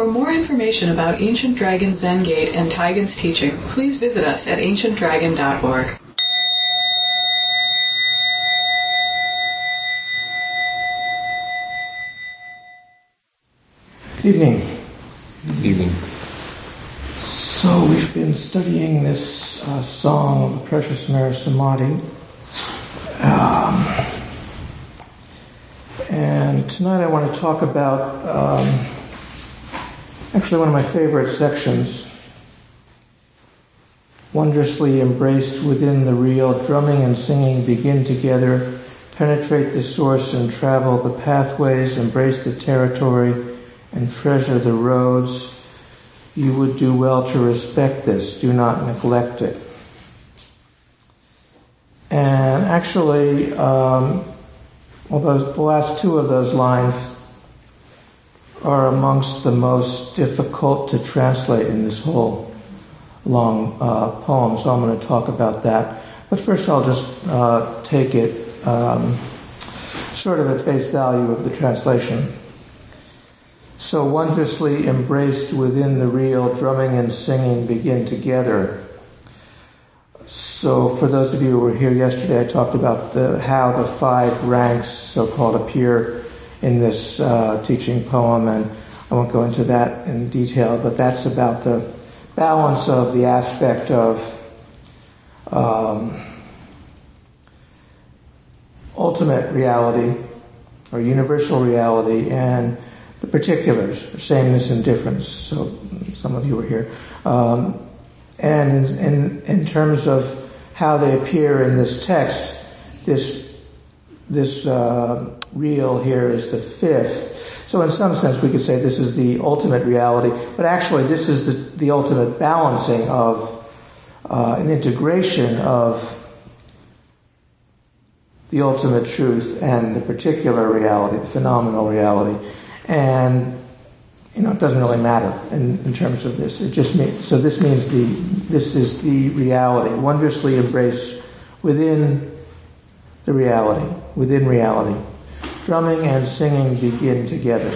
For more information about Ancient Dragon Zen Gate and Taigen's teaching, please visit us at ancientdragon.org. Good evening. Good evening. So we've been studying this song of the Precious Mary Samadhi. And tonight I want to talk about actually one of my favorite sections. Wondrously embraced within the real, drumming and singing begin together, penetrate the source and travel the pathways, embrace the territory and treasure the roads. You would do well to respect this. Do not neglect it. And actually, although the last two of those lines are amongst the most difficult to translate in this whole long poem, so I'm going to talk about that. But first I'll just take it sort of at face value of the translation. So wondrously embraced within the real, drumming and singing begin together. So for those of you who were here yesterday, I talked about how the five ranks, so-called, appear in this teaching poem, and I won't go into that in detail, but that's about the balance of the aspect of ultimate reality, or universal reality, and the particulars, sameness and difference. So some of you were here. And in terms of how they appear in this text, this real here is the fifth. So in some sense we could say this is the ultimate reality, but actually this is the ultimate balancing of an integration of the ultimate truth and the particular reality, the phenomenal reality. And it doesn't really matter in terms of this. It just means, so this means this is the reality, wondrously embraced within the reality, within reality. Drumming and singing begin together.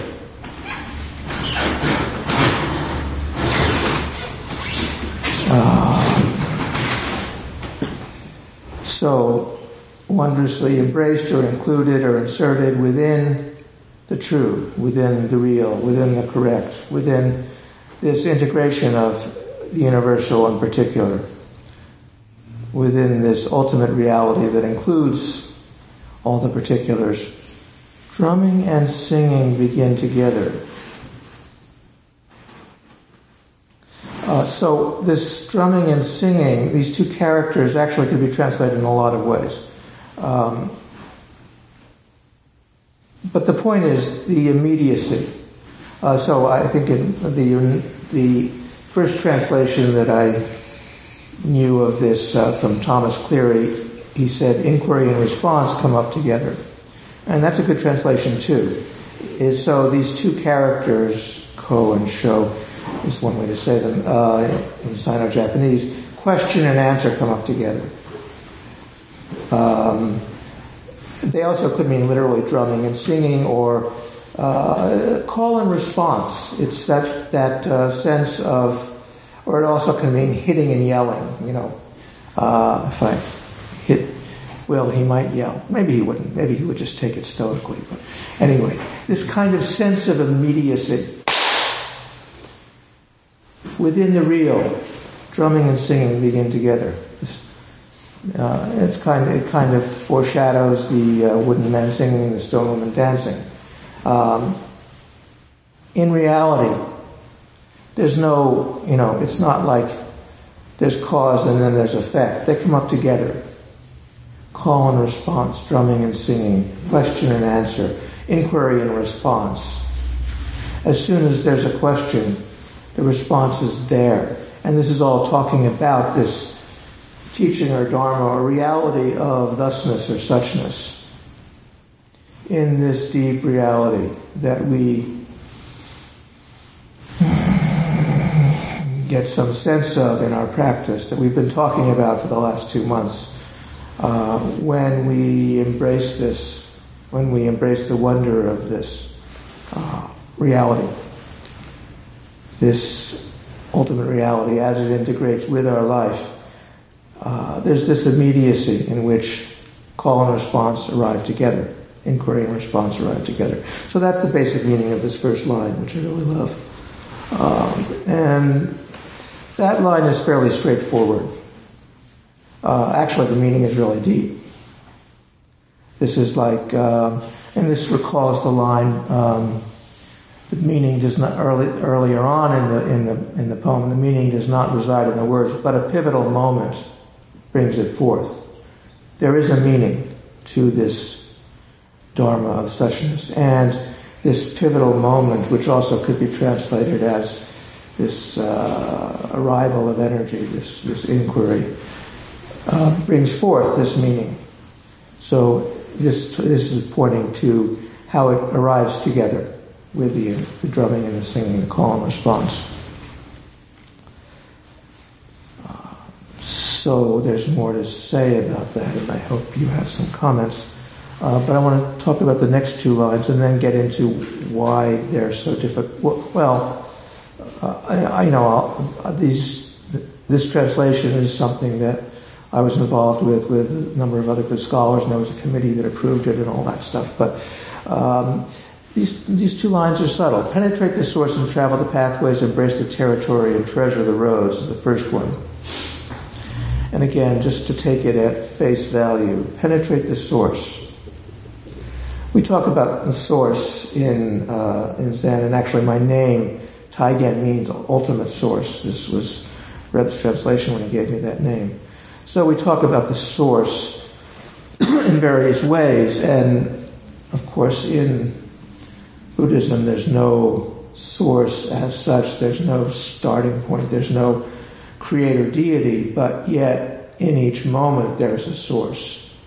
So wondrously embraced or included or inserted within the true, within the real, within the correct, within this integration of the universal and particular, within this ultimate reality that includes all the particulars. Drumming and singing begin together. So this drumming and singing, these two characters actually could be translated in a lot of ways. But the point is the immediacy. So I think in the first translation that I knew of this from Thomas Cleary, he said inquiry and response come up together. And that's a good translation too. So these two characters, Ko and Sho, is one way to say them in Sino-Japanese, question and answer come up together. They also could mean literally drumming and singing, or call and response. It's that sense of, or it also can mean hitting and yelling. If I hit Will, he might yell. Maybe he wouldn't. Maybe he would just take it stoically. But anyway, this kind of sense of immediacy within the real, drumming and singing begin together. It kind of foreshadows the wooden man singing and the stone woman dancing. In reality, there's no, it's not like there's cause and then there's effect. They come up together. Call and response, drumming and singing, question and answer, inquiry and response. As soon as there's a question, the response is there. And this is all talking about this teaching or dharma or reality of thusness or suchness. In this deep reality that we get some sense of in our practice, that we've been talking about for the last 2 months, when we embrace this, when we embrace the wonder of this reality. this ultimate reality as it integrates with our life, there's this immediacy in which call and response arrive together, inquiry and response arrive together. So that's the basic meaning of this first line, which I really love. And that line is fairly straightforward. Actually, the meaning is really deep. This is like, and this recalls the line. The meaning does not earlier on in the poem. The meaning does not reside in the words, but a pivotal moment brings it forth. There is a meaning to this dharma of suchness, and this pivotal moment, which also could be translated as this arrival of energy, this inquiry, brings forth this meaning. So this is pointing to how it arrives together with the drumming and the singing, the call and response. So there's more to say about that, and I hope you have some comments. But I want to talk about the next two lines and then get into why they're so difficult. Well, this translation is something that I was involved with a number of other good scholars, and there was a committee that approved it and all that stuff. But these two lines are subtle. Penetrate the source and travel the pathways, embrace the territory and treasure the roads is the first one. And again, just to take it at face value, penetrate the source. We talk about the source in Zen, and actually my name, Taigen, means ultimate source. This was Reb's translation when he gave me that name. So we talk about the source in various ways, and of course in Buddhism there's no source as such, there's no starting point, there's no creator deity, but yet in each moment there's a source.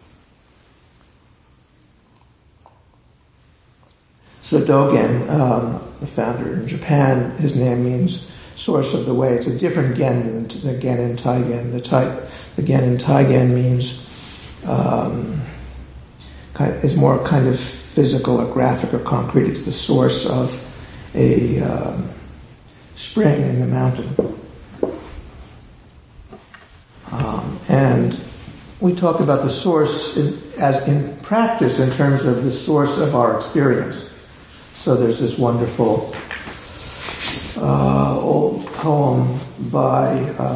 So Dogen, the founder in Japan, his name means source of the way. It's a different gen than the gen in Taigen. The gen in Taigen means is more kind of physical or graphic or concrete. It's the source of a spring in the mountain. And we talk about the source as in practice in terms of the source of our experience. So there's this wonderful old poem by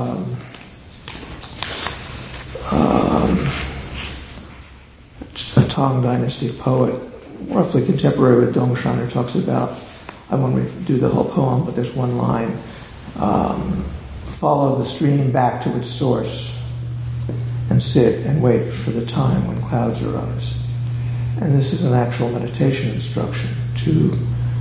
a Tang Dynasty poet, roughly contemporary with Dongshan, who talks about, I won't do the whole poem, but there's one line, follow the stream back to its source and sit and wait for the time when clouds arise. And this is an actual meditation instruction to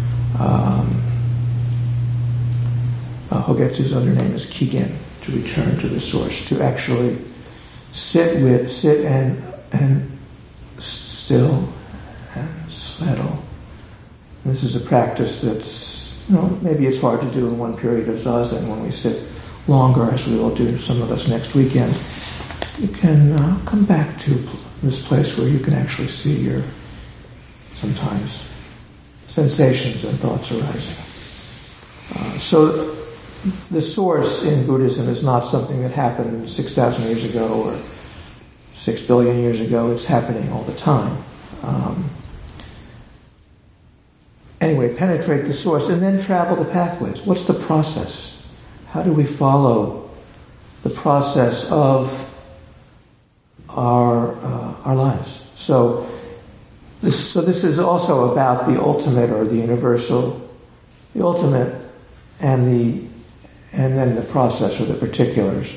Hogetsu's other name is Kigen, to return to the source, to actually sit and still and settle. And this is a practice that's, maybe it's hard to do in one period of Zazen when we sit longer, as we will do, some of us next weekend. You can come back to this place where you can actually see your, sometimes, sensations and thoughts arising. So the source in Buddhism is not something that happened 6,000 years ago or 6 billion years ago. It's happening all the time. Anyway, penetrate the source and then travel the pathways. What's the process? How do we follow the process of our lives? So this is also about the ultimate or the universal, the ultimate and then the process or the particulars.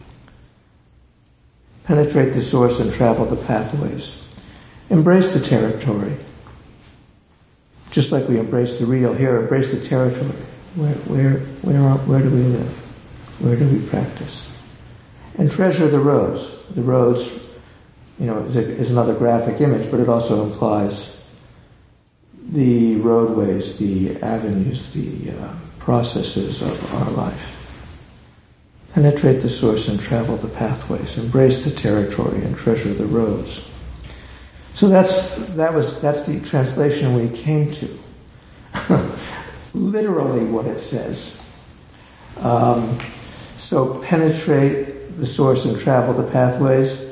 Penetrate the source and travel the pathways. Embrace the territory. Just like we embrace the real here, embrace the territory. Where do we live? Where do we practice? And treasure the roads. The roads, is another graphic image, but it also implies the roadways, the avenues, the processes of our life. Penetrate the source and travel the pathways. Embrace the territory and treasure the roads. So that's the translation we came to. literally what it says. So penetrate the source and travel the pathways.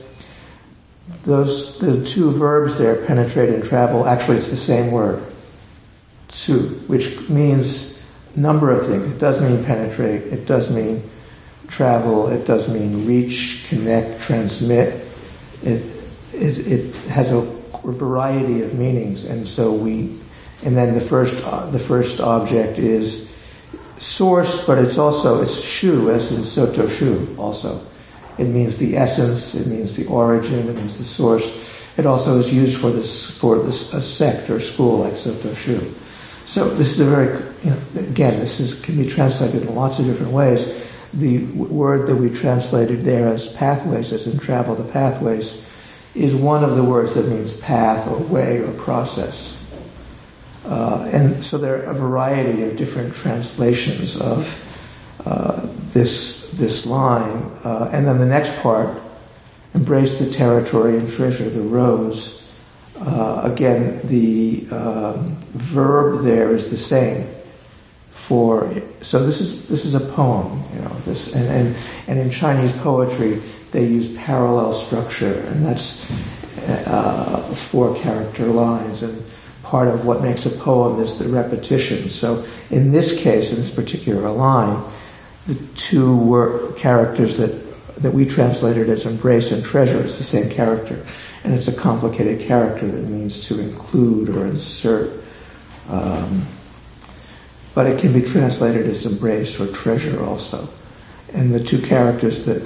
The two verbs there, penetrate and travel, actually it's the same word, tsu, which means a number of things. It does mean penetrate, it does mean travel, it does mean reach, connect, transmit. It has a variety of meanings, and then the first object is source, but it's shu, as in soto shu also. It means the essence, it means the origin, it means the source. It also is used for a sect or school like Soto Shu. So this is a very, again, can be translated in lots of different ways. The word that we translated there as pathways, as in travel the pathways, is one of the words that means path or way or process. And so there are a variety of different translations of this line. And then the next part, embrace the territory and treasure the roads. Again, the verb there is the same. So this is a poem, and in Chinese poetry they use parallel structure, and that's 4-character lines, and part of what makes a poem is the repetition. So in this case, in this particular line, the two characters that we translated as embrace and treasure is the same character, and it's a complicated character that means to include or insert. But it can be translated as embrace or treasure also. And the two characters that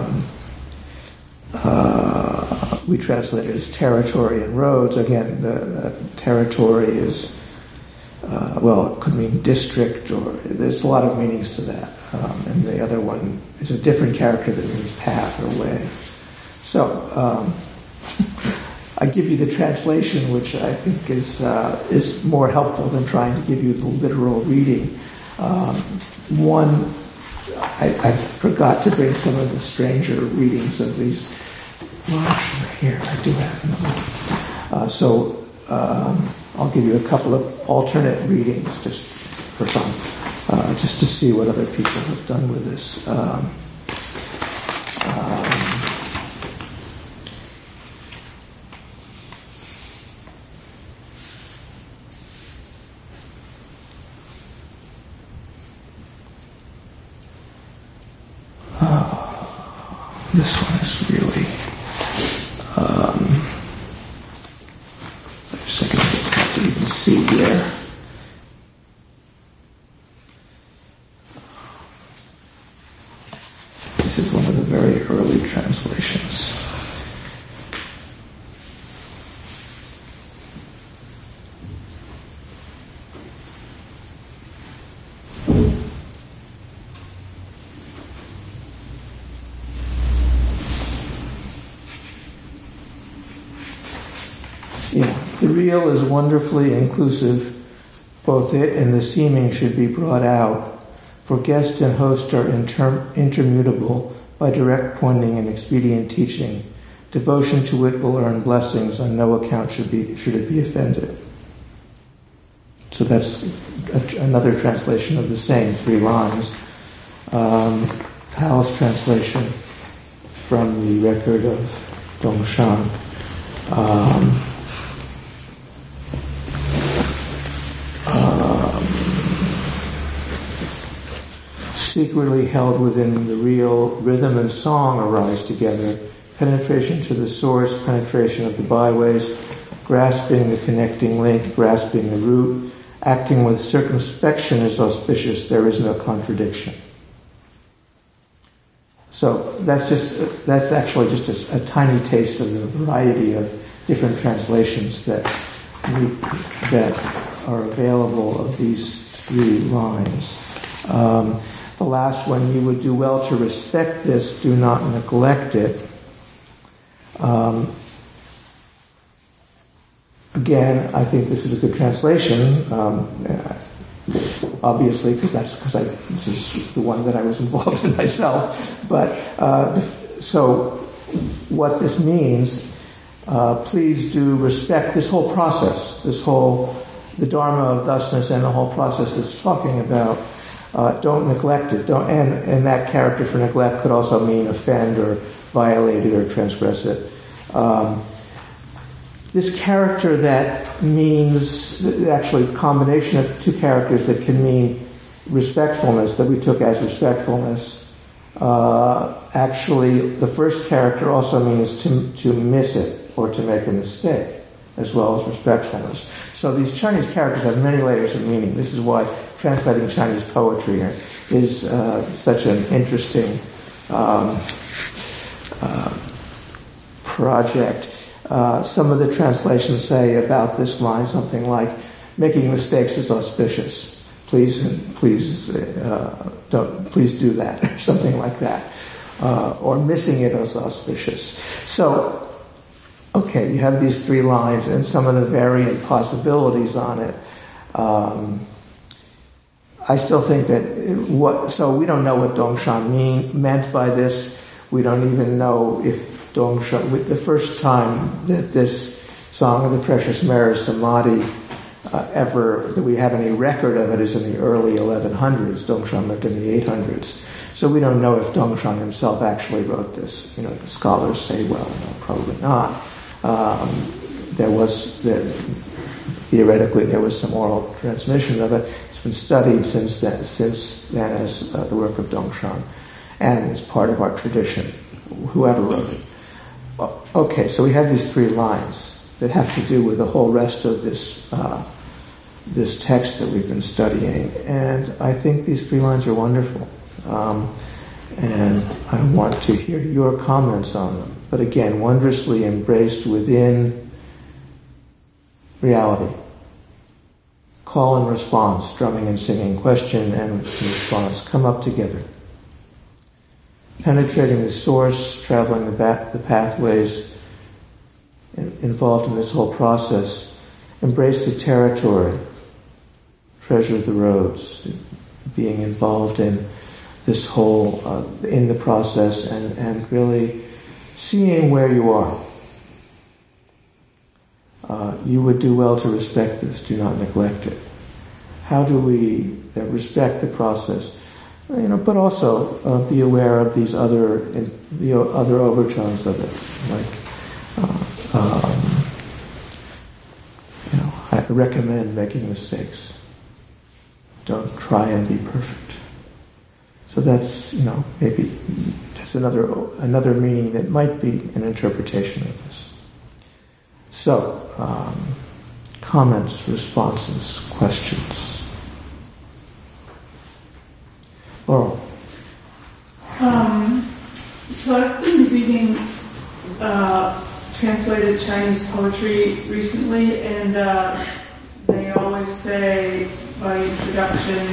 we translated as territory and roads, again, the territory is, it could mean district, or there's a lot of meanings to that. And the other one is a different character that means path or way. So, I give you the translation, which I think is more helpful than trying to give you the literal reading. I forgot to bring some of the stranger readings of these. Well, actually, here I do have them. I'll give you a couple of alternate readings just for fun, just to see what other people have done with this. This one is really, a second, it's hard to even see there. This is one of the very early translations. The real is wonderfully inclusive. Both it and the seeming should be brought out, for guest and host are intermutable by direct pointing and expedient teaching. Devotion to it will earn blessings, on no account should it be offended. So that's another translation of the same 3 lines. Powell's translation from the record of Dongshan. Secretly held within the real, rhythm and song arise together. Penetration to the source, penetration of the byways, grasping the connecting link, grasping the root, acting with circumspection is auspicious, there is no contradiction. So that's actually just a tiny taste of the variety of different translations that are available of these 3 lines. The last one, you would do well to respect this, do not neglect it. Again, I think this is a good translation, obviously, because this is the one that I was involved in myself. But so what this means, please do respect this whole process, this whole the Dharma of thusness and the whole process it's talking about, don't neglect it. And that character for neglect could also mean offend or violate it or transgress it. This character that means, actually a combination of two characters that can mean respectfulness, that we took as respectfulness. Actually, the first character also means to miss it or to make a mistake, as well as respectfulness. So these Chinese characters have many layers of meaning. This is why translating Chinese poetry is such an interesting project. Some of the translations say about this line something like, "Making mistakes is auspicious. Please do that," or something like that. Or missing it is auspicious. So, okay, you have these three lines and some of the variant possibilities on it. I still think that so we don't know what Dongshan meant by this. We don't even know if Dongshan, the first time that this Song of the Precious Mirror Samadhi that we have any record of it is in the early 1100s. Dongshan lived in the 800s. So we don't know if Dongshan himself actually wrote this. The scholars say, well, no, probably not. Theoretically, there was some oral transmission of it. It's been studied since then as the work of Dongshan, and it's part of our tradition, whoever wrote it. Okay, so we have these three lines that have to do with the whole rest of this text that we've been studying, and I think these three lines are wonderful, and I want to hear your comments on them. But again, wondrously embraced within reality. Call and response, drumming and singing, question and response come up together. Penetrating the source, traveling the pathways involved in this whole process. Embrace the territory, treasure the roads, being involved in this whole, in the process and really seeing where you are. You would do well to respect this, do not neglect it. How do we respect the process? But also be aware of these other overtones of it. I recommend making mistakes. Don't try and be perfect. So that's maybe that's another meaning that might be an interpretation of this. So, comments, responses, questions. Laurel. So I've been reading translated Chinese poetry recently, and they always say by introduction,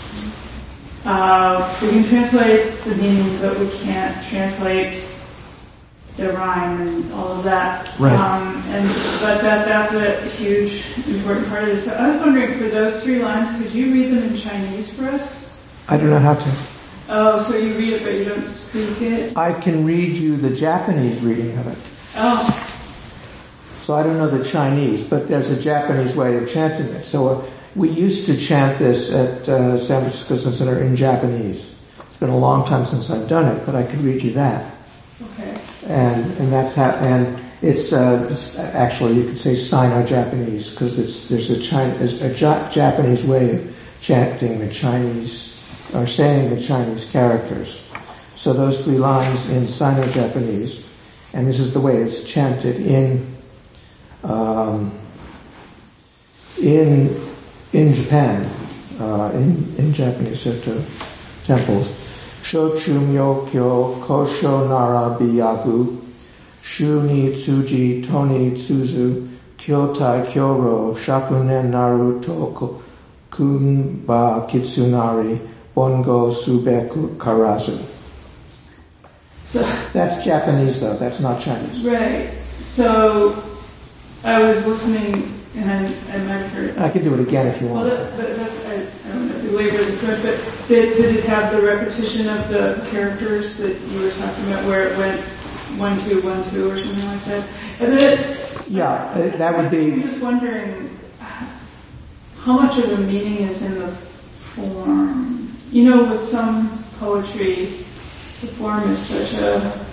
we can translate the meaning, but we can't translate the rhyme and all of that. Right. But that's a huge, important part of this. So I was wondering, for those three lines, could you read them in Chinese for us? I do not have to. Oh, so you read it, but you don't speak it? I can read you the Japanese reading of it. Oh. So I don't know the Chinese, but there's a Japanese way of chanting it. So we used to chant this at San Francisco Zen Center in Japanese. It's been a long time since I've done it, but I could read you that. Okay. And that's how. And it's actually, you could say Sino-Japanese, because there's a Japanese way of chanting the Chinese, or saying the Chinese characters. So those three lines in Sino-Japanese, and this is the way it's chanted in Japan, in Japanese temples. Shochu myokyo kosho nara biyagu, shu ni tsuji toni tsuzu, kyotai kyoro shakunen naru toko kunba kitsunari bongo subeku karasu. So that's Japanese, though. That's not Chinese. Right. So I was listening, and I might have heard. I can do it again if you want. Well, I don't know if you labor this much, but did it have the repetition of the characters that you were talking about, where it went 1, 2, 1, 2, or something like that? And then that would be. I'm just wondering, how much of the meaning is in the form? You know, with some poetry, the form is such a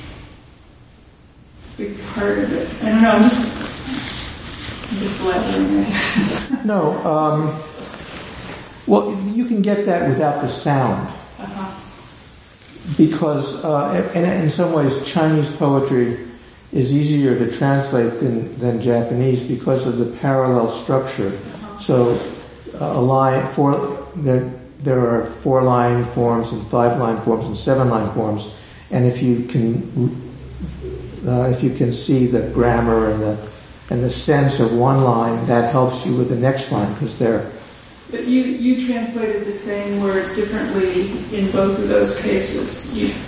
big part of it. I don't know, I'm just blabbering, I guess. No, well, you can get that without the sound. Because, in some ways, Chinese poetry is easier to translate than Japanese because of the parallel structure. So, there are 4-line forms and 5-line forms and 7-line forms, and if you can see the grammar and the sense of one line, that helps you with the next line because they're. But you translated the same word differently in both of those cases.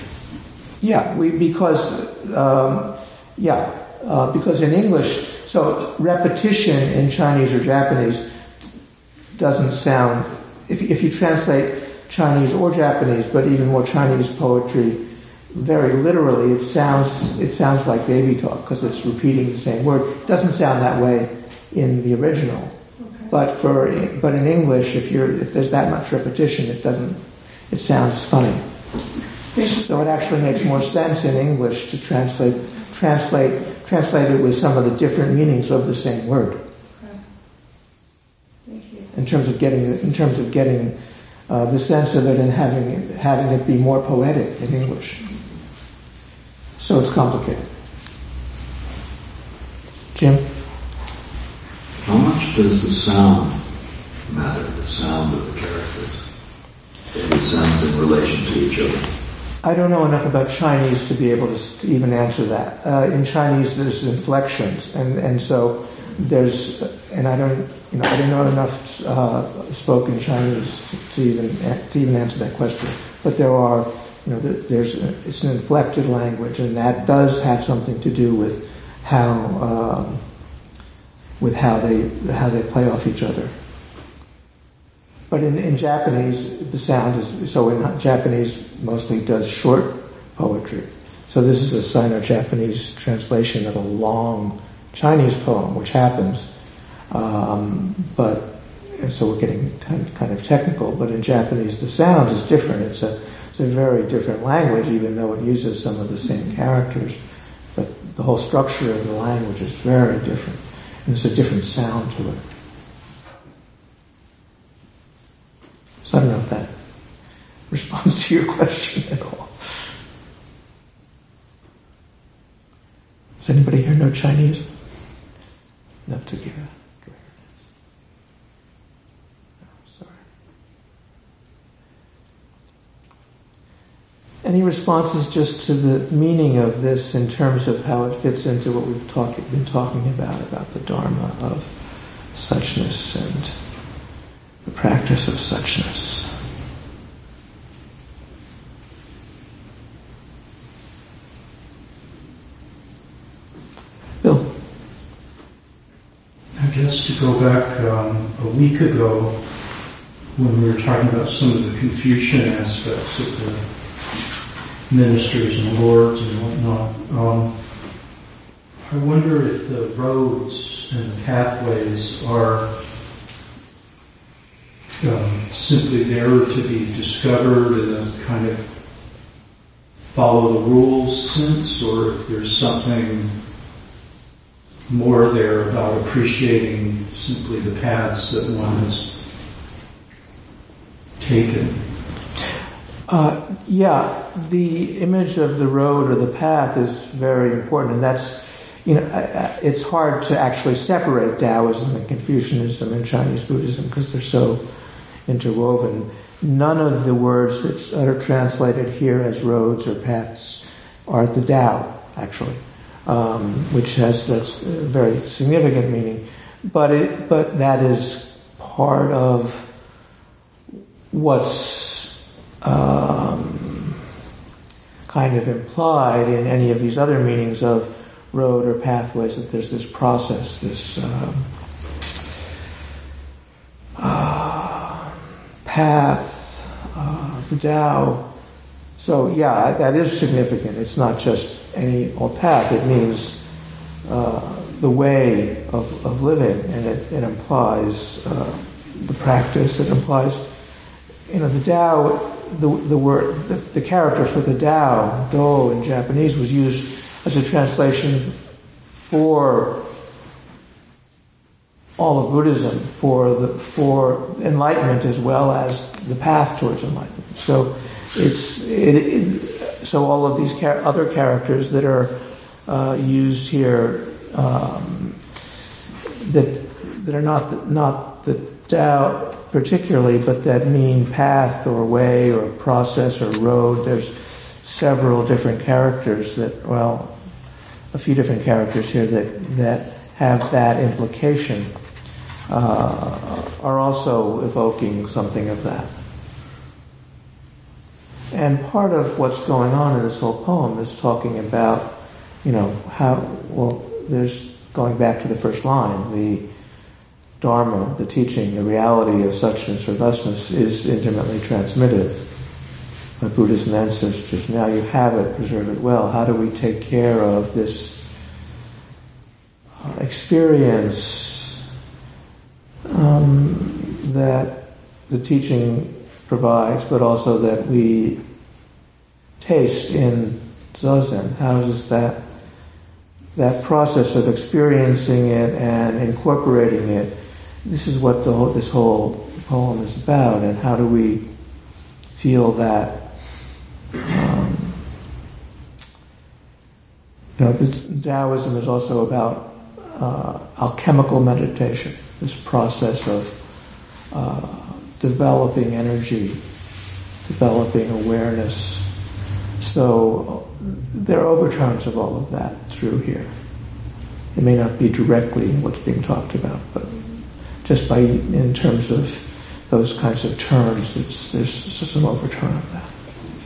Because in English, so repetition in Chinese or Japanese doesn't sound. If you translate Chinese or Japanese, but even more Chinese poetry, very literally, it sounds like baby talk because it's repeating the same word. It doesn't sound that way in the original. Okay. But in English, if there's that much repetition, it sounds funny. So it actually makes more sense in English to translate it with some of the different meanings of the same word. Okay. Thank you. In terms of getting the sense of it and having it be more poetic in English. So it's complicated. Jim? How much does the sound matter, the sound of the characters? The sounds in relation to each other? I don't know enough about Chinese to be able to even answer that. In Chinese, there's inflections, and so there's, and I don't know enough spoken Chinese to even answer that question. But there are, it's an inflected language, and that does have something to do with how they play off each other. But in Japanese, the sound is, so in Japanese mostly does short poetry. So this is a Sino-Japanese translation of a long Chinese poem, which happens. But so we're getting kind of technical, but in Japanese the sound is different. It's a very different language, even though it uses some of the same characters. But the whole structure of the language is very different. And there's a different sound to it. So I don't know if that responds to your question at all. Does anybody here know Chinese? Enough to give a sorry. Any responses just to the meaning of this in terms of how it fits into what we've been talking about the Dharma of suchness and the practice of suchness? Bill? I guess to go back a week ago when we were talking about some of the Confucian aspects of the ministers and lords and whatnot, I wonder if the roads and the pathways are simply there to be discovered in a kind of follow the rules sense, or if there's something more there about appreciating simply the paths that one has taken. The image of the road or the path is very important, and that's, it's hard to actually separate Taoism and Confucianism and Chinese Buddhism because they're so interwoven. None of the words that are translated here as roads or paths are the Tao, actually, which has that's a very significant meaning. But that is part of what's kind of implied in any of these other meanings of road or pathways, that there's this process, this path, the Tao. So that is significant. It's not just any old path. It means the way of living, and it implies the practice. It implies, the Tao, the word, the character for the Tao, Do in Japanese, was used as a translation for all of Buddhism, for enlightenment as well as the path towards enlightenment. So so all of these other characters that are used here that are not the Tao particularly, but that mean path or way or process or road. There's several different characters a few different characters here that have that implication, are also evoking something of that. And part of what's going on in this whole poem is talking about, there's going back to the first line, the Dharma, the teaching, the reality of suchness or thusness is intimately transmitted by Buddhas and ancestors. Now you have it, preserve it well. How do we take care of this experience that the teaching provides, but also that we taste in Zazen? How does that process of experiencing it and incorporating it, this is what this whole poem is about, and how do we feel that the Taoism is also about alchemical meditation, this process of developing energy, developing awareness. So there are overtones of all of that through here. It may not be directly what's being talked about, but just in terms of those kinds of terms, there's some overtone of that.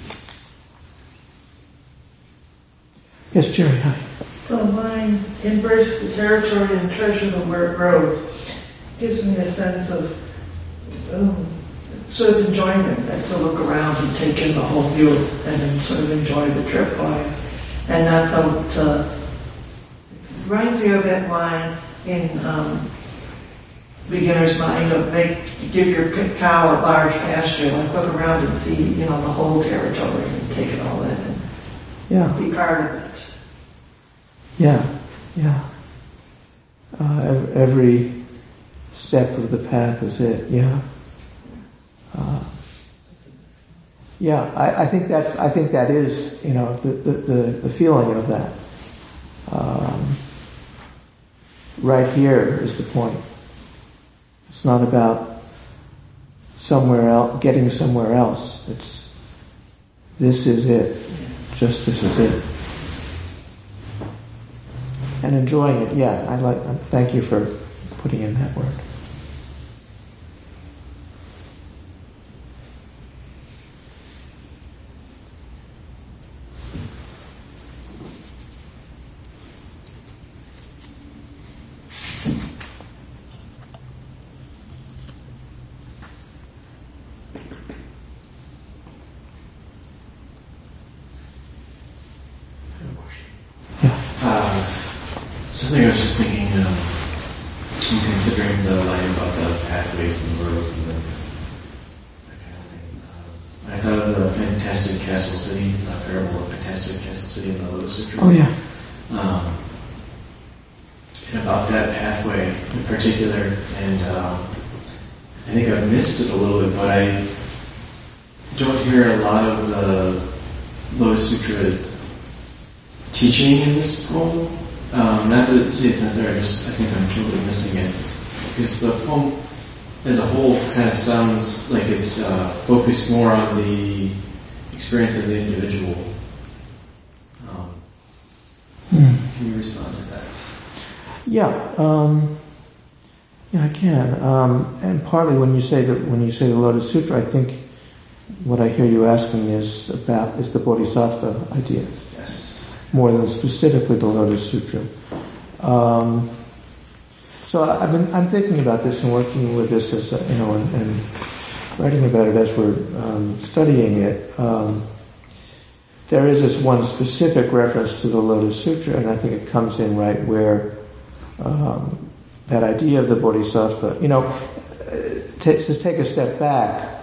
Yes, Jerry, hi. The line, embrace the territory and treasure them where it grows, gives me a sense of sort of enjoyment, to look around and take in the whole view and then sort of enjoy the trip and not to reminds me of that line in Beginner's Mind of give your cow a large pasture, like look around and see, the whole territory and take it all in and be part of it. Yeah. Every step of the path is it. Yeah. I think that is, the feeling of that. Right here is the point. It's not about somewhere else, getting somewhere else. This is it. Just this is it. And enjoying it. Thank you for putting in that word. Something I was just thinking, I'm considering the line about the pathways and the roads and that kind of thing. I thought of the Fantastic Castle City, the parable of Fantastic Castle City in the Lotus Sutra. Oh, yeah. And about that pathway in particular, and I think I've missed it a little bit, but I don't hear a lot of the Lotus Sutra teaching in this poem. Not that it's not there, I think I'm totally missing it. Because the poem as a whole kind of sounds like it's focused more on the experience of the individual. Can you respond to that? Yeah, I can. And partly when you say the Lotus Sutra, I think what I hear you asking is the Bodhisattva idea. Yes. More than specifically the Lotus Sutra. So I'm thinking about this and working with this as and writing about it as we're studying it. There is this one specific reference to the Lotus Sutra, and I think it comes in right where that idea of the Bodhisattva. to take a step back,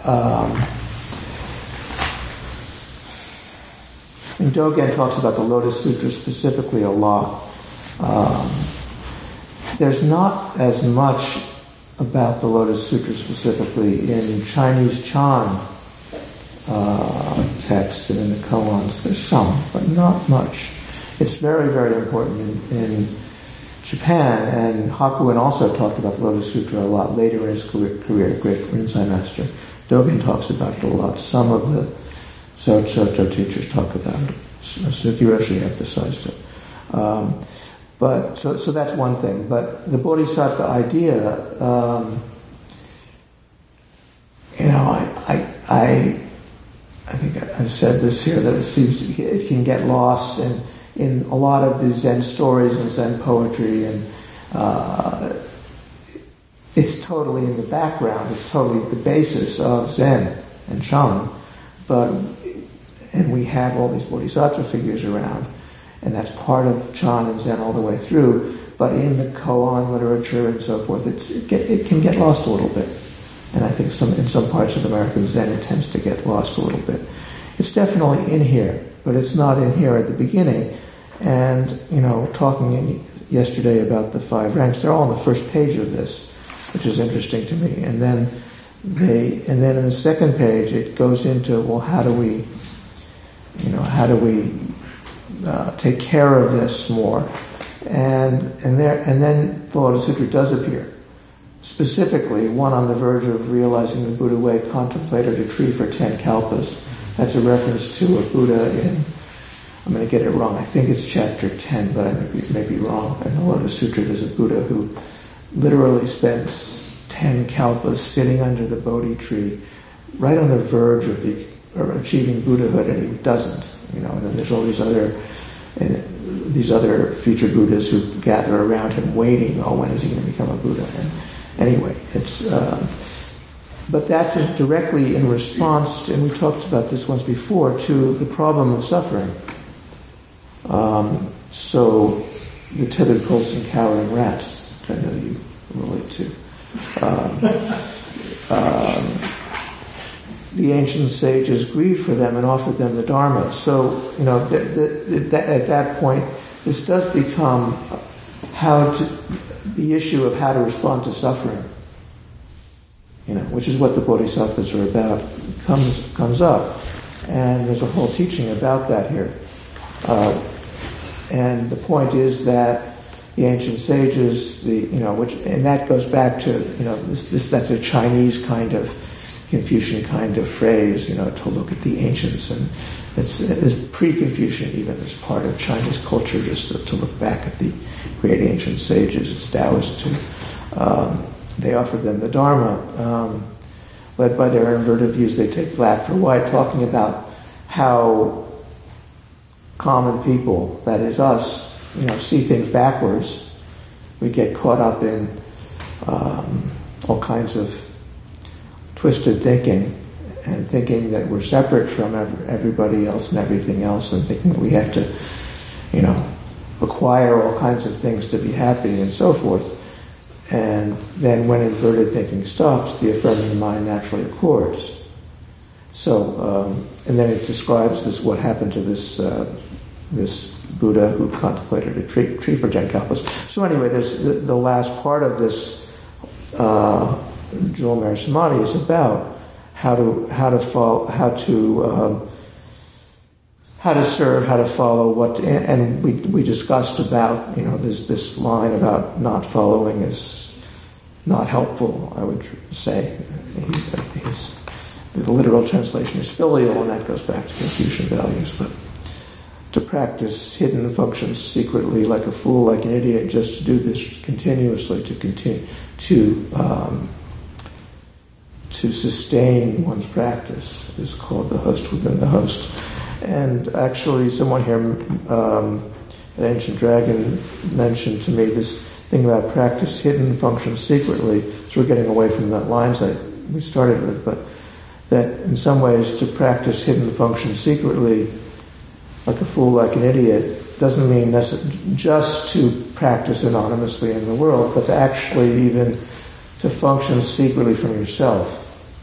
and Dogen talks about the Lotus Sutra specifically a lot. There's not as much about the Lotus Sutra specifically in Chinese Chan texts and in the koans. There's some, but not much. It's very, very important in Japan, and Hakuin also talked about the Lotus Sutra a lot later in his career, great Rinzai master. Dogen talks about it a lot. Some of the Soto teachers talk about it. Suki Roshi emphasized it. But so that's one thing. But the Bodhisattva idea, I think I said this here, that it can get lost in a lot of the Zen stories and Zen poetry, and it's totally in the background. It's totally the basis of Zen and Chan, and we have all these Bodhisattva figures around, and that's part of Chan and Zen all the way through. But in the koan literature and so forth, it can get lost a little bit, and I think in some parts of American Zen it tends to get lost a little bit. It's definitely in here, but it's not in here at the beginning. And talking yesterday about the 5 ranks, they're all on the first page of this, which is interesting to me. And then in the second page it goes into, well, how do we take care of this more? And then the Lotus Sutra does appear. Specifically, one on the verge of realizing the Buddha way contemplated a tree for 10 kalpas. That's a reference to a Buddha in, I'm going to get it wrong, I think it's chapter 10, but I may be wrong. In the Lotus Sutra there's a Buddha who literally spends 10 kalpas sitting under the Bodhi tree, right on the verge of achieving Buddhahood, and he doesn't. And then there's all these other future Buddhas who gather around him waiting, when is he going to become a Buddha? And anyway, but that's directly in response to, and we talked about this once before, to the problem of suffering. So the tethered colts and cowering rats, which I know you relate to. The ancient sages grieved for them and offered them the Dharma. So, at that point, this does become the issue of how to respond to suffering, which is what the Bodhisattvas are about, comes up. And there's a whole teaching about that here. And the point is that the ancient sages, and that goes back to, that's a Chinese kind of, Confucian kind of phrase, to look at the ancients, and it's pre-Confucian even as part of Chinese culture, just to look back at the great ancient sages. It's Taoist too. They offered them the Dharma. Led by their inverted views, they take black for white, talking about how common people, that is us, see things backwards. We get caught up in all kinds of twisted thinking, and thinking that we're separate from everybody else and everything else, and thinking that we have to, acquire all kinds of things to be happy and so forth. And then when inverted thinking stops, the affirming mind naturally accords. So, and then it describes what happened to this Buddha who contemplated a tree for 10 kalpas. So anyway, the last part of this Jewel Mary Samadhi is about how to serve, how to follow and we discussed about this line about not following is not helpful. I would say the literal translation is filial, and that goes back to Confucian values. But to practice hidden functions secretly, like a fool, like an idiot, just to do this continuously, to sustain one's practice is called the host within the host. And actually, someone here, an Ancient Dragon, mentioned to me this thing about practice hidden functions secretly. So we're getting away from the lines that we started with, but that in some ways to practice hidden functions secretly, like a fool, like an idiot, doesn't mean just to practice anonymously in the world, but to actually even to function secretly from yourself,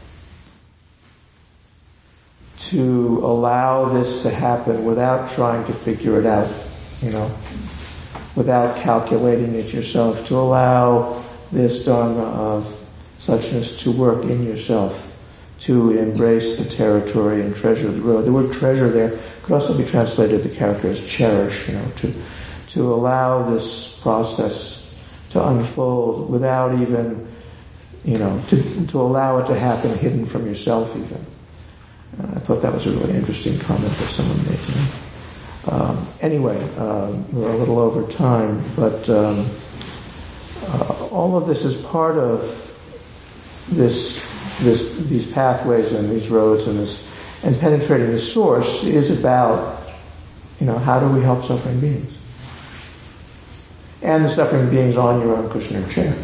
to allow this to happen without trying to figure it out, without calculating it yourself, to allow this dharma of suchness to work in yourself, to embrace the territory and treasure the road. The word treasure there could also be translated, the character as cherish, to allow this process to unfold without even, to allow it to happen hidden from yourself even. I thought that was a really interesting comment that someone made to me. Anyway, we're a little over time, but all of this is part of these pathways and these roads and penetrating the source is about, how do we help suffering beings? And the suffering beings on your own cushion or chair.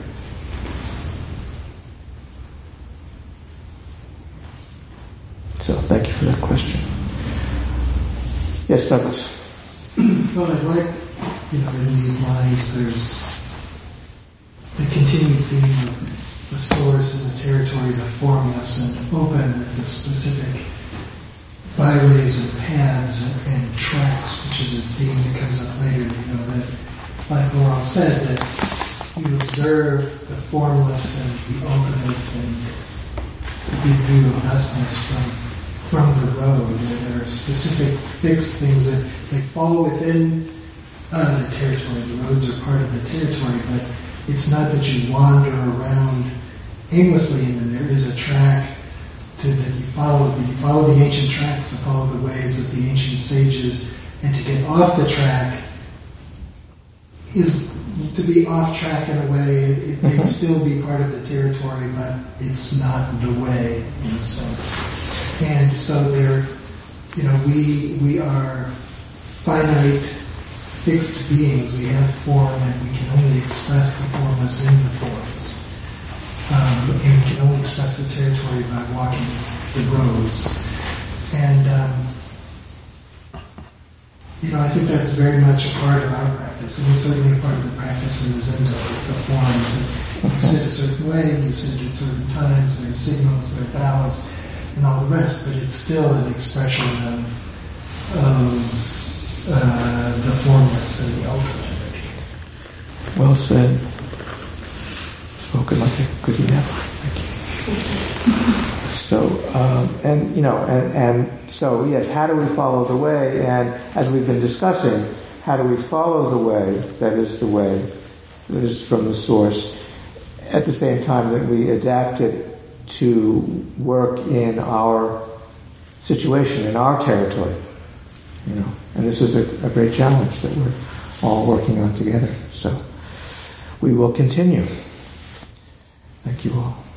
So, thank you for that question. Yes, Douglas. Well, I like, in these lines, there's the continued theme of the source and the territory, the formless and open with the specific byways and paths and tracks, which is a theme that comes up later. That, like Laurel said, that you observe the formless and the ultimate and the big view of thusness from the road. There are specific fixed things that they fall within the territory. The roads are part of the territory, but it's not that you wander around aimlessly and then there is a track that you follow. But you follow the ancient tracks to follow the ways of the ancient sages, and to get off the track is to be off track in a way. It may still be part of the territory, but it's not the way in a sense. And so we are finite, fixed beings. We have form, and we can only express the formless in the forms. And we can only express the territory by walking the roads. And I think that's very much a part of our practice, and it's certainly a part of the practice in the Zendo, the forms. And you sit a certain way, you sit at certain times, there are signals, there are bows, and all the rest, but it's still an expression of the formless and the ultimate. Well said. Spoken like a good enough. Thank you. So, so yes, how do we follow the way? And as we've been discussing, how do we follow the way that is from the source, at the same time that we adapt it to work in our situation, in our territory, and this is a great challenge that we're all working on together. So we will continue. Thank you all.